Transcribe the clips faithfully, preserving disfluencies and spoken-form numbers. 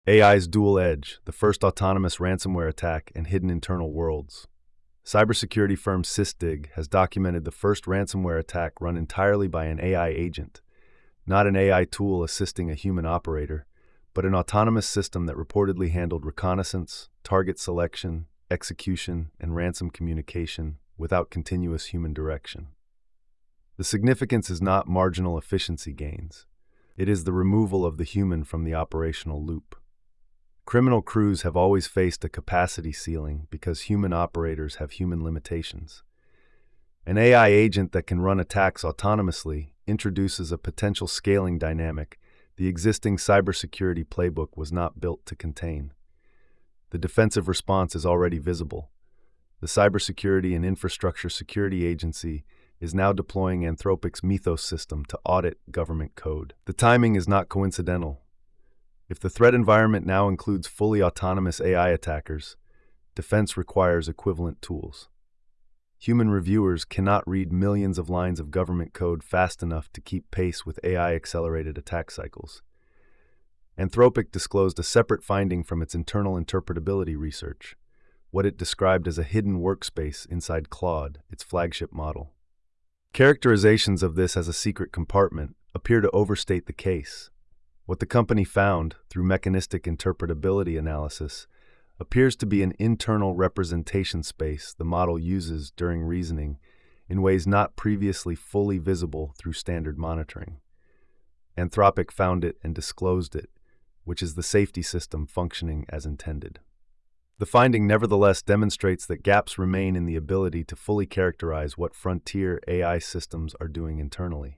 A I's Dual Edge, the first autonomous ransomware attack and hidden internal worlds. Cybersecurity firm Sysdig has documented the first ransomware attack run entirely by an A I agent, not an A I tool assisting a human operator, but an autonomous system that reportedly handled reconnaissance, target selection, execution, and ransom communication without continuous human direction. The significance is not marginal efficiency gains. It is the removal of the human from the operational loop. Criminal crews have always faced a capacity ceiling because human operators have human limitations. An A I agent that can run attacks autonomously introduces a potential scaling dynamic the existing cybersecurity playbook was not built to contain. The defensive response is already visible. The Cybersecurity and Infrastructure Security Agency is now deploying Anthropic's Mythos system to audit government code. The timing is not coincidental. If the threat environment now includes fully autonomous A I attackers, defense requires equivalent tools. Human reviewers cannot read millions of lines of government code fast enough to keep pace with A I-accelerated attack cycles. Anthropic disclosed a separate finding from its internal interpretability research, what it described as a hidden workspace inside Claude, its flagship model. Characterizations of this as a secret compartment appear to overstate the case. What the company found, through mechanistic interpretability analysis, appears to be an internal representation space the model uses during reasoning in ways not previously fully visible through standard monitoring. Anthropic found it and disclosed it, which is the safety system functioning as intended. The finding nevertheless demonstrates that gaps remain in the ability to fully characterize what frontier A I systems are doing internally.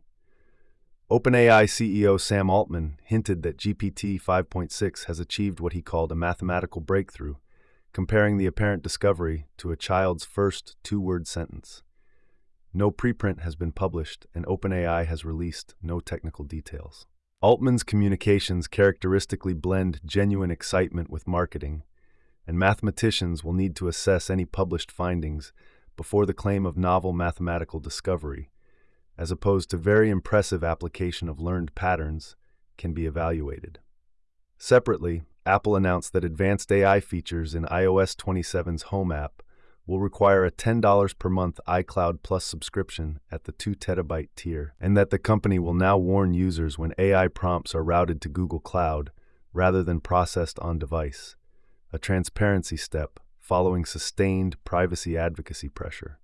OpenAI C E O Sam Altman hinted that G P T five point six has achieved what he called a mathematical breakthrough, comparing the apparent discovery to a child's first two-word sentence. No preprint has been published, and OpenAI has released no technical details. Altman's communications characteristically blend genuine excitement with marketing, and mathematicians will need to assess any published findings before the claim of novel mathematical discovery, as opposed to very impressive application of learned patterns, can be evaluated. Separately, Apple announced that advanced A I features in i O S twenty-seven's Home app will require a ten dollars per month iCloud Plus subscription at the two terabyte tier, and that the company will now warn users when A I prompts are routed to Google Cloud rather than processed on-device, a transparency step following sustained privacy advocacy pressure.